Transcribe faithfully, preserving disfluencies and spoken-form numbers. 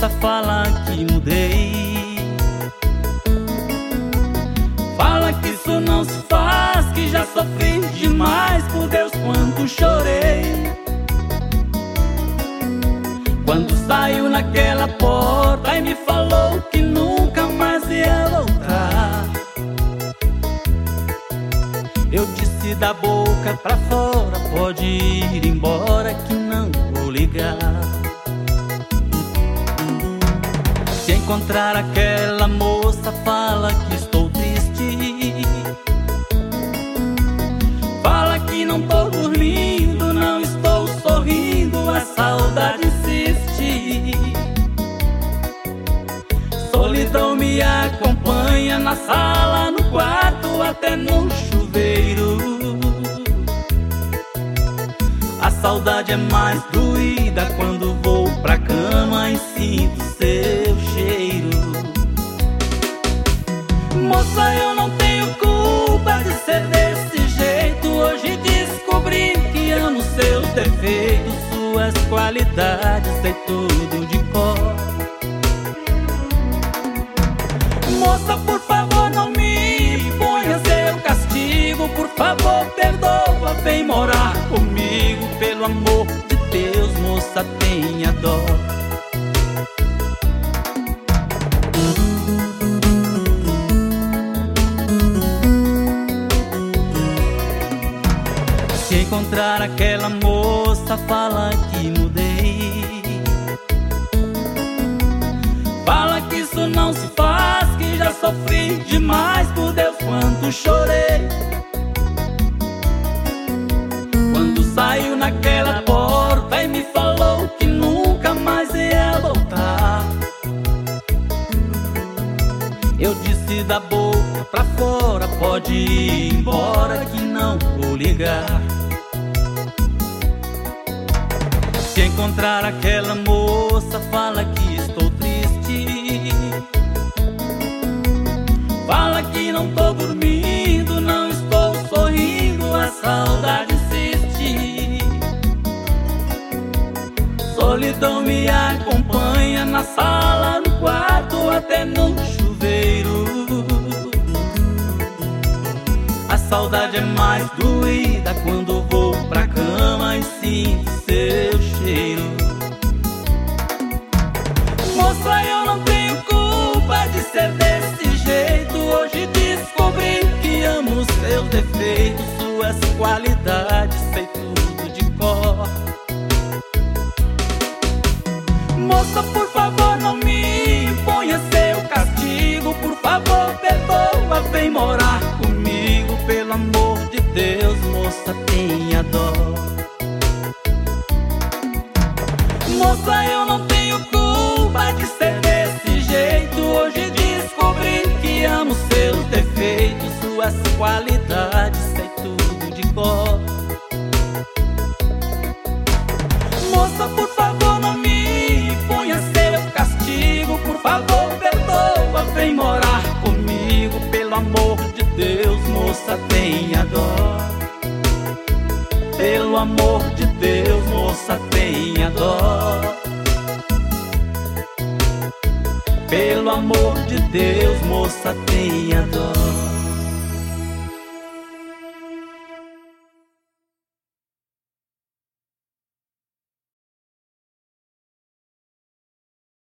moça fala que mudei, fala que isso não se faz, que já sofri demais, por Deus quanto chorei. Quando saiu naquela porta e me falou que nunca mais ia voltar, eu disse da boca pra fora, pode ir embora que não vou ligar. Se encontrar aquela moça, fala que estou triste, fala que não tô dormindo, não estou sorrindo, a saudade insiste. Solidão me acompanha na sala, no quarto, até no chuveiro. A saudade é mais doída quando vou pra cama e sinto seu cheiro. Moça, eu não tenho culpa de ser desse jeito. Hoje descobri que amo seus defeitos, suas qualidades, sei tudo de cor. Moça, por favor, não me ponha seu castigo, por favor, perdoa, vem morar comigo. Pelo amor de Deus, moça, tenha dó. Se encontrar aquela moça, fala que mudei, fala que isso não se faz, que já sofri demais, por Deus quanto chorei. Quando saiu naquela porta e me falou que nunca mais ia voltar, eu disse da boca pra fora, pode ir embora que não vou ligar. Se encontrar aquela moça, fala que estou triste, fala que não tô dormindo, não estou sorrindo, a saudade insiste. Solidão me acompanha na sala, no quarto, até no chuveiro. A saudade é mais doída quando vou pra cama e sinto seu cheiro. Moça, eu não tenho culpa de ser desse jeito. Hoje descobri que amo seus defeitos, suas qualidades, sei tudo de cor. Moça, por favor, não me imponha seu castigo, por favor, perdoa, vem morar comigo. Pelo amor de Deus, moça, tenha dó. Moça, eu não tenho culpa de ser desse jeito. Hoje descobri que amo seus defeitos, suas qualidades, sei tudo de cor. Moça, por favor, não me imponha seu castigo, por favor, perdoa, vem morar comigo. Pelo amor de Deus, moça, tenha dó. Pelo amor de Deus, moça, tenha dó. Pelo amor de Deus, moça, tenha